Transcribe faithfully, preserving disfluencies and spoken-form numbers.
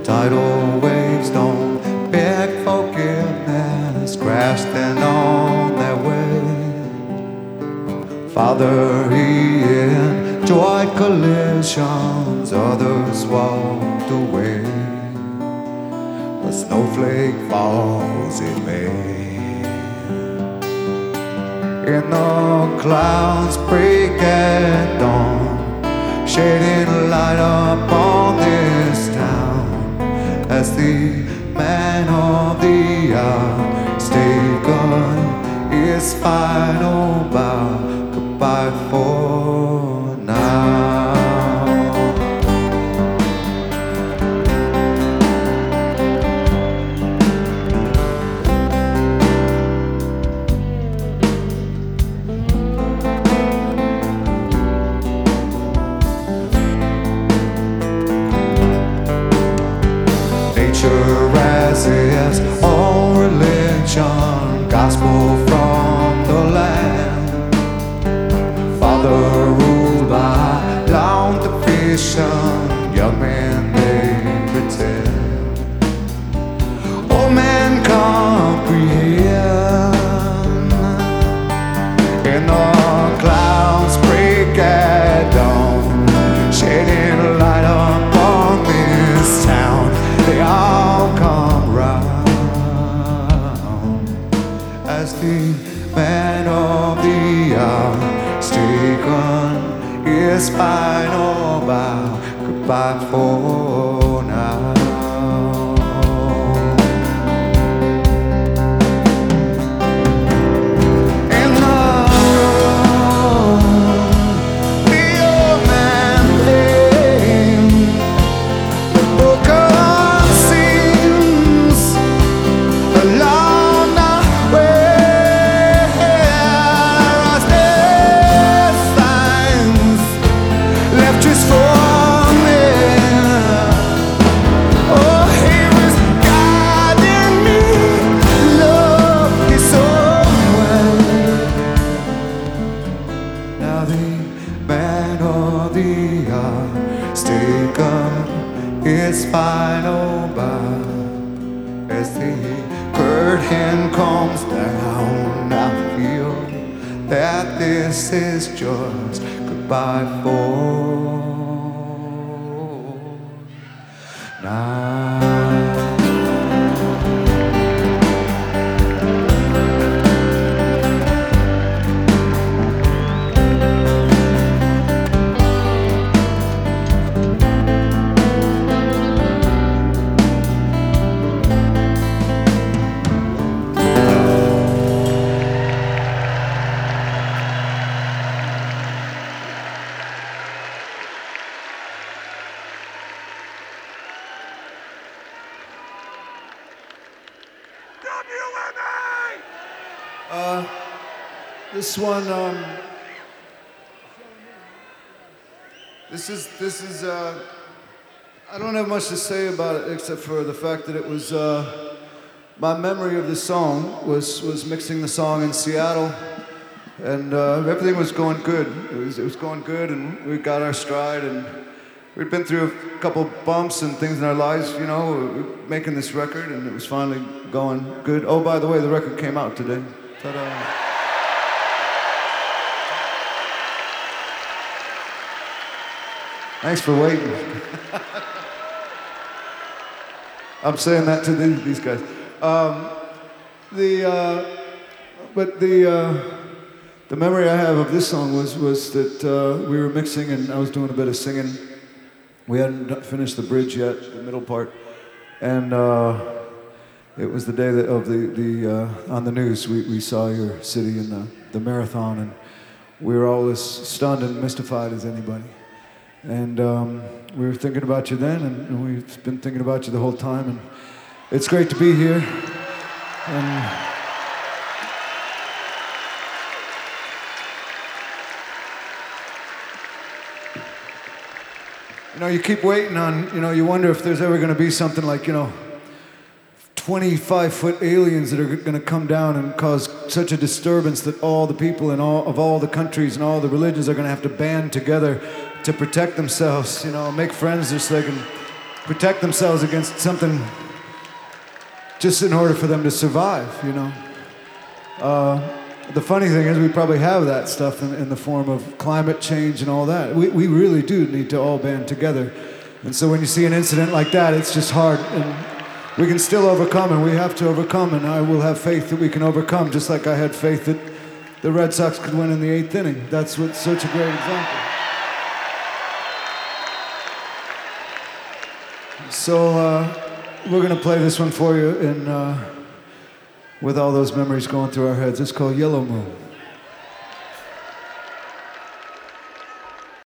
Tidal waves don't beg forgiveness, crashing on their way. Father, he enjoyed collisions, others walked away. A snowflake falls in May. In the clouds break at dawn, shedding light upon this town, as the man of the hour is taken, his final bow, goodbye for now. As is all religion, gospel from the land. Father ruled by long division, young men they pretend. Old men comprehend. In the clouds break at dawn, shedding light upon this town. They all come round as the man of the hour is taken, his final bow, goodbye for now. In the room, the old man came, the book of along the way, as their signs left just for me. Oh, he was guiding me, love his own way. Now the man of the hour is taken, his final bow, as the curtain comes down. I feel that this is just goodbye for now. Uh, this one, um, this is, this is, uh, I don't have much to say about it except for the fact that it was, uh, my memory of the song was, was mixing the song in Seattle, and uh, everything was going good. It was, it was going good, and we got our stride, and we'd been through a couple bumps and things in our lives, you know, making this record, and it was finally going good. Oh, by the way, the record came out today. Ta-da. Thanks for waiting. I'm saying that to these, these guys. Um, the, uh, but the, uh, the memory I have of this song was, was that uh, we were mixing and I was doing a bit of singing. We hadn't finished the bridge yet, the middle part. And uh, it was the day that, of the, the uh, on the news, we, we saw your city in the, the marathon, and we were all as stunned and mystified as anybody. And um, we were thinking about you then, and, and we've been thinking about you the whole time, and it's great to be here. And you know, you keep waiting on, you know, you wonder if there's ever going to be something like, you know, twenty-five foot aliens that are going to come down and cause such a disturbance that all the people in all of all the countries and all the religions are going to have to band together to protect themselves, you know, make friends just so they can protect themselves against something just in order for them to survive, you know. Uh, the funny thing is we probably have that stuff in, in the form of climate change and all that. We, we really do need to all band together. And so when you see an incident like that, it's just hard. And we can still overcome, and we have to overcome, and I will have faith that we can overcome, just like I had faith that the Red Sox could win in the eighth inning. That's what's such a great example. So uh, we're going to play this one for you in, uh, with all those memories going through our heads. It's called Yellow Moon.